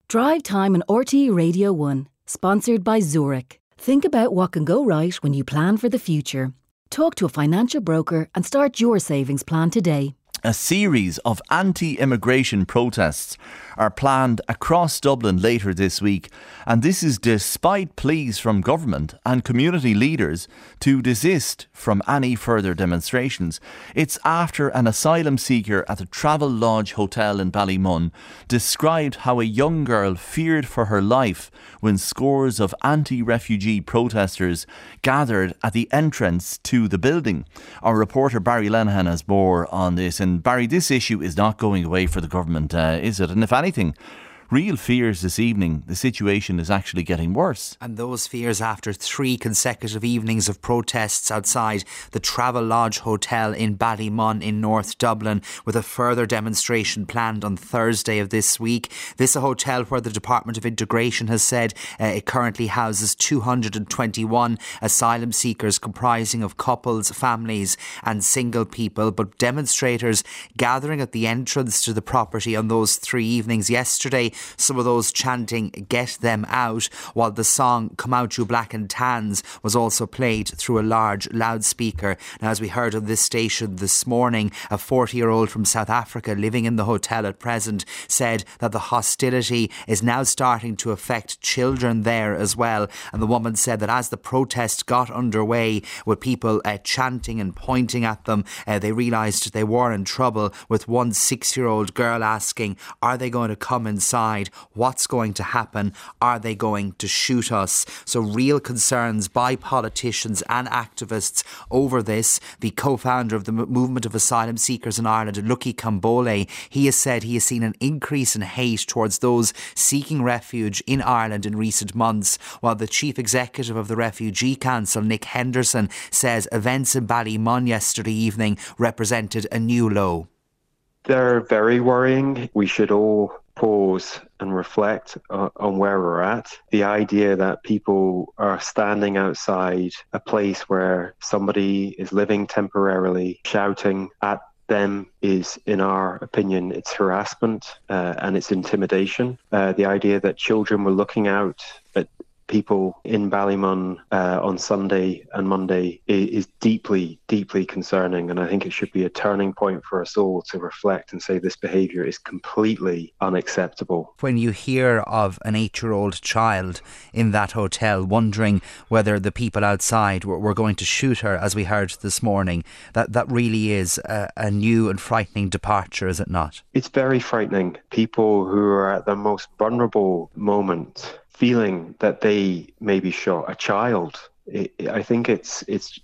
Drive Time on RTE Radio 1, sponsored by Zurich. Think about what can go right when you plan for the future. Talk to a financial broker and start your savings plan today. A series of anti-immigration protests are planned across Dublin later this week, and this is despite pleas from government and community leaders to desist from any further demonstrations. It's after an asylum seeker at the Travel Lodge Hotel in Ballymun described how a young girl feared for her life when scores of anti-refugee protesters gathered at the entrance to the building. Our reporter Barry Lenihan has more on this. And Barry, this issue is not going away for the government, is it? And if anything, real fears this evening, the situation is actually getting worse. And those fears after 3 consecutive evenings of protests outside the Travel Lodge Hotel in Ballymun in North Dublin, with a further demonstration planned on Thursday of this week. This is a hotel where the Department of Integration has said it currently houses 221 asylum seekers comprising of couples, families and single people. But demonstrators gathering at the entrance to the property on those 3 evenings yesterday, some of those chanting "Get them out," while the song "Come Out You Black and Tans" was also played through a large loudspeaker. Now, as we heard on this station this morning, a 40-year-old from South Africa living in the hotel at present said that the hostility is now starting to affect children there as well. And the woman said that as the protest got underway with people chanting and pointing at them, they realised they were in trouble, with one 6-year-old girl asking, are they going to come inside? What's going to happen? Are they going to shoot us? So real concerns by politicians and activists over this. The co-founder of the Movement of Asylum Seekers in Ireland, Lucky Kambole, he has said he has seen an increase in hate towards those seeking refuge in Ireland in recent months, while the chief executive of the Refugee Council, Nick Henderson, says events in Ballymun yesterday evening represented a new low. They're very worrying. We should all pause and reflect on where we're at. The idea that people are standing outside a place where somebody is living temporarily, shouting at them is, in our opinion, it's harassment and it's intimidation. The idea that children were looking out at people in Ballymun on Sunday and Monday is deeply, deeply concerning. And I think it should be a turning point for us all to reflect and say this behaviour is completely unacceptable. When you hear of an 8-year-old child in that hotel wondering whether the people outside were going to shoot her, as we heard this morning, that really is a new and frightening departure, is it not? It's very frightening. People who are at their most vulnerable moment, feeling that they may be shot, a child. I think it's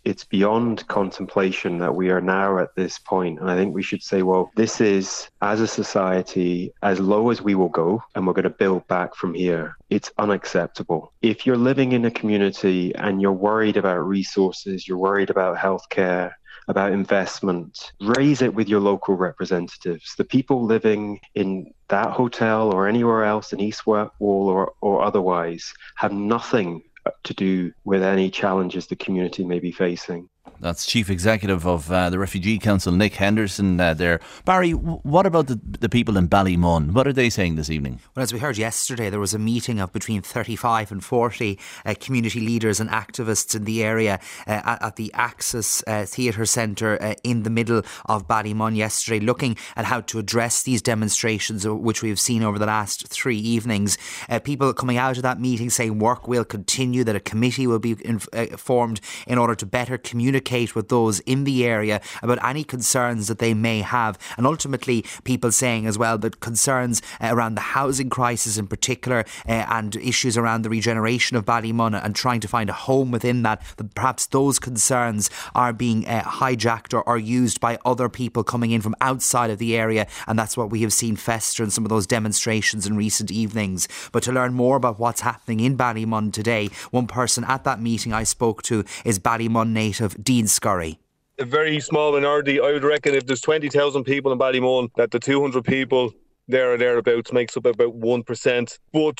beyond contemplation that we are now at this point. And I think we should say, well, this is, as a society, as low as we will go, and we're going to build back from here. It's unacceptable. If you're living in a community and you're worried about resources, you're worried about healthcare, about investment, raise it with your local representatives. The people living in that hotel or anywhere else in East Wall or otherwise have nothing to do with any challenges the community may be facing. That's Chief Executive of the Refugee Council, Nick Henderson there. Barry, what about the people in Ballymun? What are they saying this evening? Well, as we heard yesterday, there was a meeting of between 35 and 40 community leaders and activists in the area at the Axis Theatre Centre in the middle of Ballymun yesterday, looking at how to address these demonstrations which we've seen over the last 3 evenings. People coming out of that meeting saying work will continue, that a committee will be formed in order to better communicate with those in the area about any concerns that they may have, and ultimately people saying as well that concerns around the housing crisis in particular and issues around the regeneration of Ballymun and trying to find a home within that perhaps those concerns are being hijacked or used by other people coming in from outside of the area, and that's what we have seen fester in some of those demonstrations in recent evenings. But to learn more about what's happening in Ballymun today, one person at that meeting I spoke to is Ballymun native Dean Scurry. A very small minority. I would reckon if there's 20,000 people in Ballymun, that the 200 people there or thereabouts makes up about 1%. But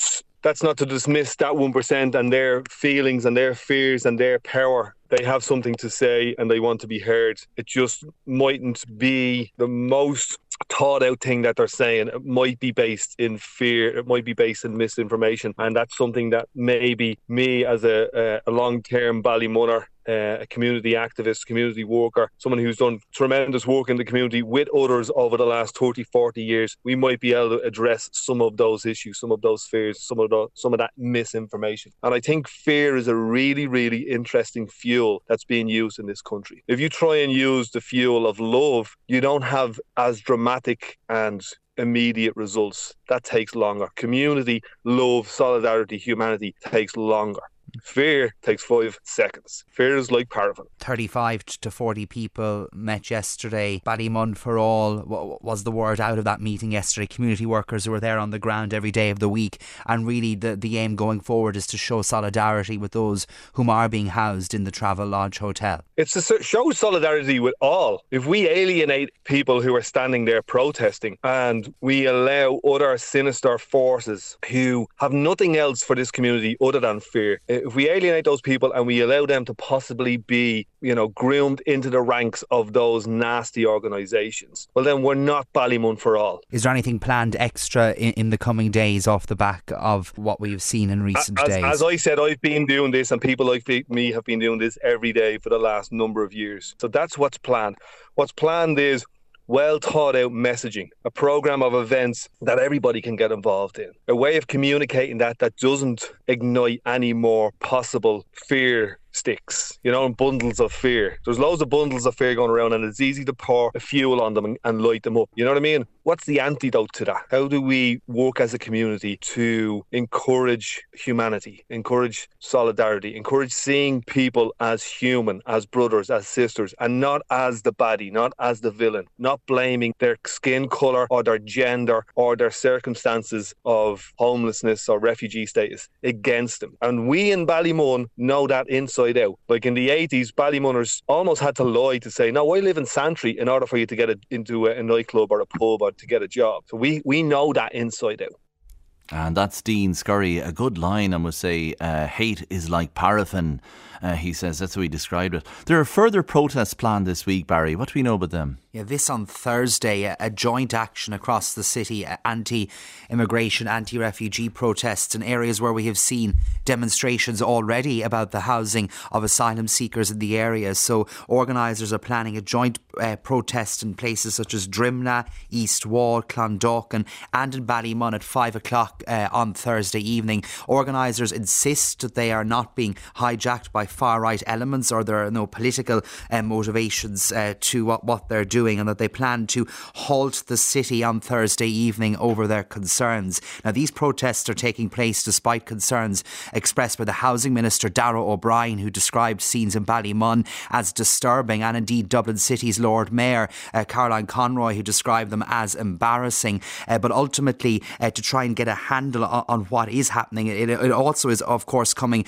that's not to dismiss that 1% and their feelings and their fears and their power. They have something to say and they want to be heard. It just mightn't be the most thought out thing that they're saying. It might be based in fear. It might be based in misinformation. And that's something that maybe me as a long-term Ballymunner, a community activist, community worker, someone who's done tremendous work in the community with others over the last 30, 40 years, we might be able to address some of those issues, some of those fears, some of that misinformation. And I think fear is a really, really interesting fuel that's being used in this country. If you try and use the fuel of love, you don't have as dramatic and immediate results. That takes longer. Community, love, solidarity, humanity takes longer. Fear takes 5 seconds. Fear is like paraffin. 35 to 40 people met yesterday. Ballymun for All was the word out of that meeting yesterday. Community workers who were there on the ground every day of the week. And really the aim going forward is to show solidarity with those whom are being housed in the Travelodge Hotel. It's to show solidarity with all. If we alienate people who are standing there protesting and we allow other sinister forces who have nothing else for this community other than fear, if we alienate those people and we allow them to possibly be, groomed into the ranks of those nasty organisations, well then we're not Ballymun for All. Is there anything planned extra in the coming days off the back of what we've seen in recent days? As I said, I've been doing this and people like me have been doing this every day for the last number of years. So that's what's planned. What's planned is well thought out messaging, a programme of events that everybody can get involved in, a way of communicating that doesn't ignite any more possible fear sticks, and bundles of fear. There's loads of bundles of fear going around and it's easy to pour a fuel on them and light them up. You know what I mean? What's the antidote to that? How do we work as a community to encourage humanity, encourage solidarity, encourage seeing people as human, as brothers, as sisters, and not as the baddie, not as the villain, not blaming their skin colour or their gender or their circumstances of homelessness or refugee status against them. And we in Ballymun know that inside out. Like in the 80s, Ballymunners almost had to lie to say, no, I live in Santry in order for you to get into a nightclub or a pub or to get a job. So we know that inside out. And that's Dean Scurry. A good line, I must say. Hate is like paraffin, he says. That's how he described it. There are further protests planned this week, Barry. What do we know about them? Yeah, this on Thursday, a joint action across the city, anti-immigration, anti-refugee protests in areas where we have seen demonstrations already about the housing of asylum seekers in the area. So organisers are planning a joint protest in places such as Drimna, East Wall, Clondalkin and in Ballymun at 5 o'clock on Thursday evening. Organisers insist that they are not being hijacked by far-right elements or there are no political motivations to what they're doing, and that they plan to halt the city on Thursday evening over their concerns. Now, these protests are taking place despite concerns expressed by the Housing Minister, Darragh O'Brien, who described scenes in Ballymun as disturbing, and indeed Dublin City's Lord Mayor, Caroline Conroy, who described them as embarrassing. But ultimately, to try and get a handle on what is happening, it also is, of course, coming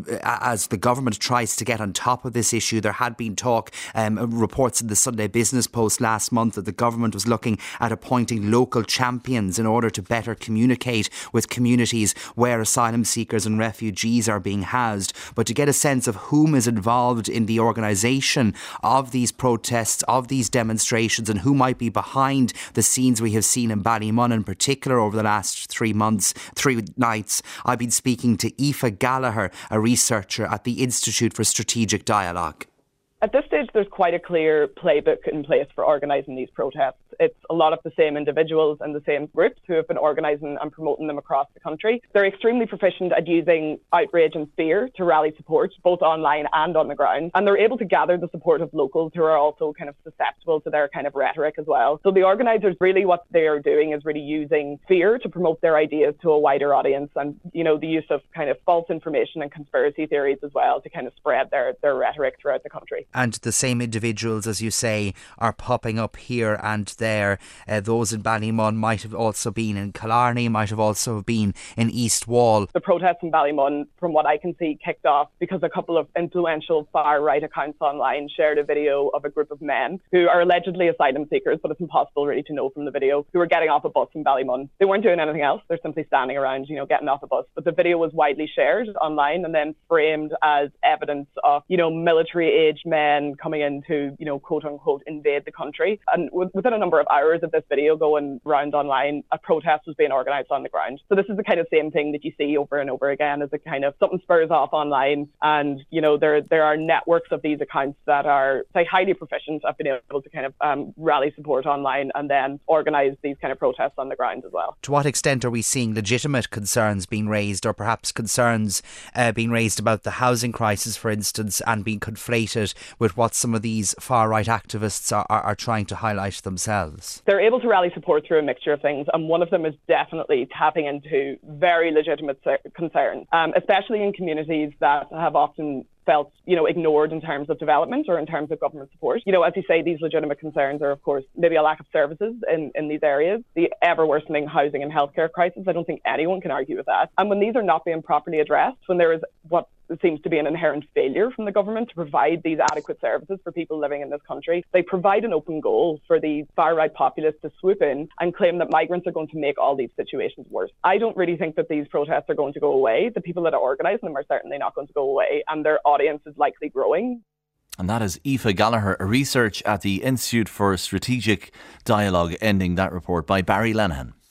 as the government tries to get on top of this issue. There had been talk, reports in the Sunday Business Post last month that the government was looking at appointing local champions in order to better communicate with communities where asylum seekers and refugees are being housed. But to get a sense of whom is involved in the organisation of these protests, of these demonstrations, and who might be behind the scenes we have seen in Ballymun in particular over the last 3 nights, I've been speaking to Aoife Gallagher, a researcher at the Institute for Strategic Dialogue. At this stage, there's quite a clear playbook in place for organising these protests. It's a lot of the same individuals and the same groups who have been organising and promoting them across the country. They're extremely proficient at using outrage and fear to rally support, both online and on the ground. And they're able to gather the support of locals who are also kind of susceptible to their kind of rhetoric as well. So the organisers, really what they are doing is really using fear to promote their ideas to a wider audience, and, the use of kind of false information and conspiracy theories as well to kind of spread their rhetoric throughout the country. And the same individuals, as you say, are popping up here and there. Those in Ballymun might have also been in Killarney, might have also been in East Wall. The protests in Ballymun, from what I can see, kicked off because a couple of influential far-right accounts online shared a video of a group of men who are allegedly asylum seekers, but it's impossible really to know from the video, who were getting off a bus in Ballymun. They weren't doing anything else. They're simply standing around, getting off a bus. But the video was widely shared online and then framed as evidence of, military-aged men coming in to, quote-unquote, invade the country. And within a number of hours of this video going round online, a protest was being organised on the ground. So this is the kind of same thing that you see over and over again, as a kind of something spurs off online. And, there are networks of these accounts that are, say, highly proficient at being able to kind of rally support online and then organise these kind of protests on the ground as well. To what extent are we seeing legitimate concerns being raised, or perhaps concerns being raised about the housing crisis, for instance, and being conflated with what some of these far-right activists are trying to highlight themselves? They're able to rally support through a mixture of things, and one of them is definitely tapping into very legitimate concerns, especially in communities that have often felt, ignored in terms of development or in terms of government support. As you say, these legitimate concerns are, of course, maybe a lack of services in these areas, the ever-worsening housing and healthcare crisis. I don't think anyone can argue with that. And when these are not being properly addressed, when there is what seems to be an inherent failure from the government to provide these adequate services for people living in this country, they provide an open goal for the far-right populists to swoop in and claim that migrants are going to make all these situations worse. I don't really think that these protests are going to go away. The people that are organising them are certainly not going to go away, and their audience is likely growing. And that is Aoife Gallagher, a research at the Institute for Strategic Dialogue, ending that report by Barry Lenihan.